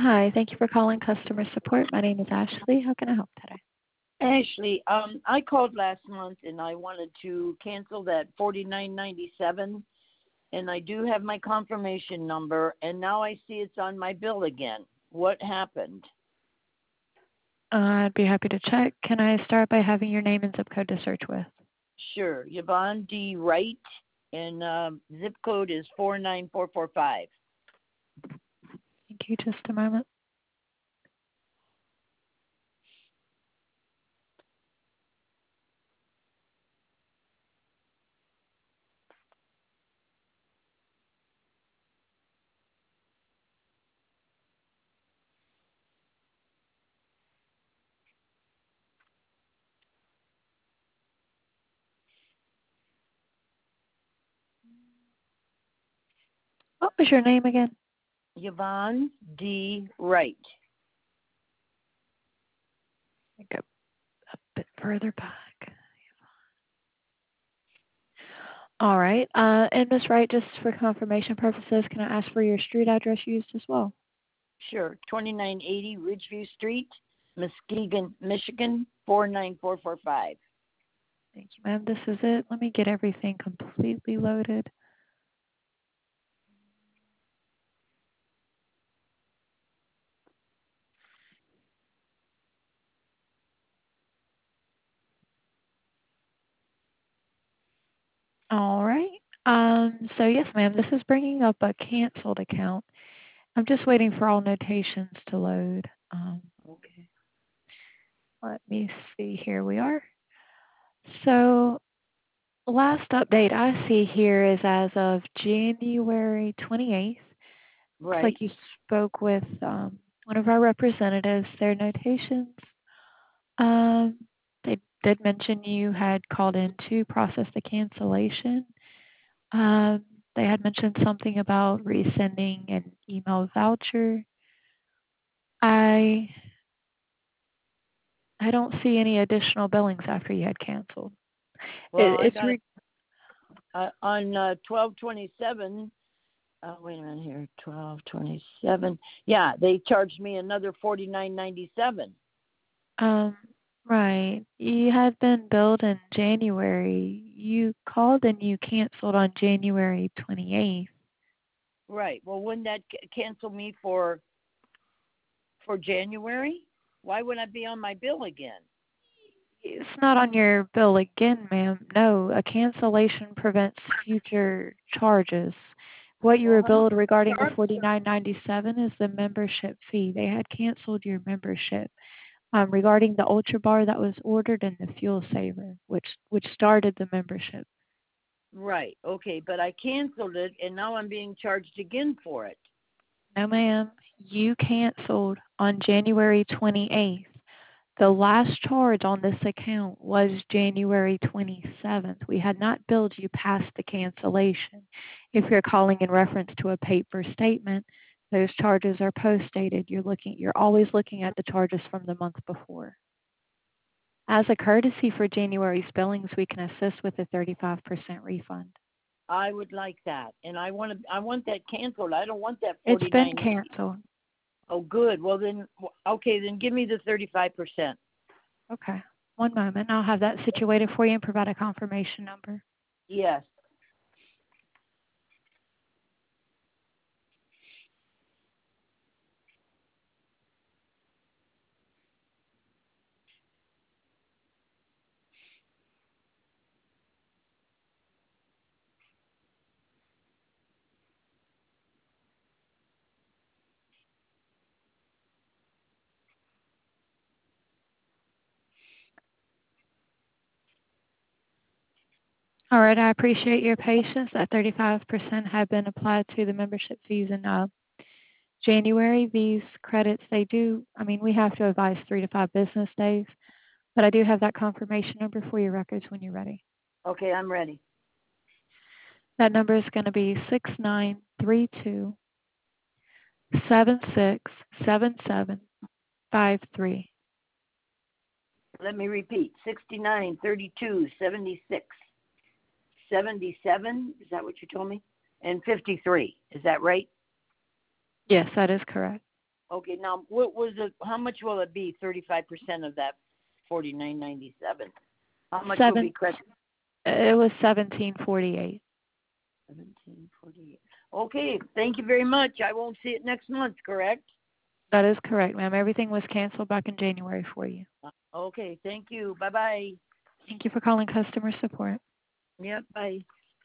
Hi, thank you for calling customer support. My name is Ashley. How can I help today? Ashley, I called last month and I wanted to cancel that $49.97, and I do have my confirmation number, and now I see it's on my bill again. What happened? I'd be happy to check. Can I start by having your name and zip code to search with? Sure, Yvonne D. Wright, and zip code is 49445. Thank you. Just a moment. What was your name again? Yvonne D. Wright. Go a bit further back. All right. And Ms. Wright, just for confirmation purposes, can I ask for your street address used as well? Sure, 2980 Ridgeview Street, Muskegon, Michigan, 49445. Thank you, ma'am. This is it. Let me get everything completely loaded. All right. So yes, ma'am, this is bringing up a canceled account. I'm just waiting for all notations to load. Okay. Let me see. Here we are. So last update I see here is as of January 28th. Looks Right. like you spoke with one of our representatives. Their notations, um, they did mention you had called in to process the cancellation. Um, they had mentioned something about resending an email voucher. I I don't see any additional billings after you had canceled. Well, I It's got on 1227. Wait a minute here, 1227. Yeah, they charged me another 49.97. um right. You had been billed in January. You called and you canceled on January 28th. Right. Well, wouldn't that cancel me for January? Why would I be on my bill again? It's not on your bill again, ma'am. No, a cancellation prevents future charges. What you Well, were how much billed regarding the charge? $49.97 is the membership fee. They had canceled your membership. Regarding the Ultra Bar that was ordered and the Fuel Saver, which started the membership. Right. Okay, but I canceled it, and now I'm being charged again for it. No, ma'am. You canceled on January 28th. The last charge on this account was January 27th. We had not billed you past the cancellation. If you're calling in reference to a paper statement, those charges are post-dated. You're always looking at the charges from the month before. As a courtesy for January's billings, we can assist with a 35% refund. I would like that, and I want that canceled. I don't want that It's been 49. canceled. Oh, good. Well, then, okay, then give me the 35%. Okay. One moment. I'll have that situated for you and provide a confirmation number. Yes. All right. I appreciate your patience. That 35% had been applied to the membership fees in January. These credits, we have to advise 3 to 5 business days, but I do have that confirmation number for your records when you're ready. Okay, I'm ready. That number is going to be 6932 767753. Let me repeat. 69, 32, 76, 77. Is that what you told me? And 53. Is that right? Yes, that is correct. Okay, now what was it? How much will it be? 35% of that 49.97. How much will be Seven. credited? It was 1748. 1748. Okay, thank you very much. I won't see it next month, correct? That is correct, ma'am. Everything was canceled back in January for you. Okay, thank you. Bye bye. Thank you for calling customer support. Yep, bye.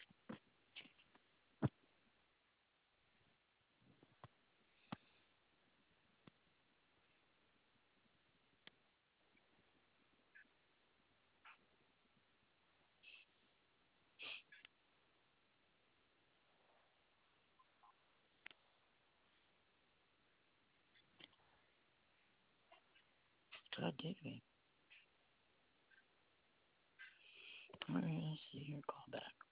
God did me. All right, let's see here. Call back.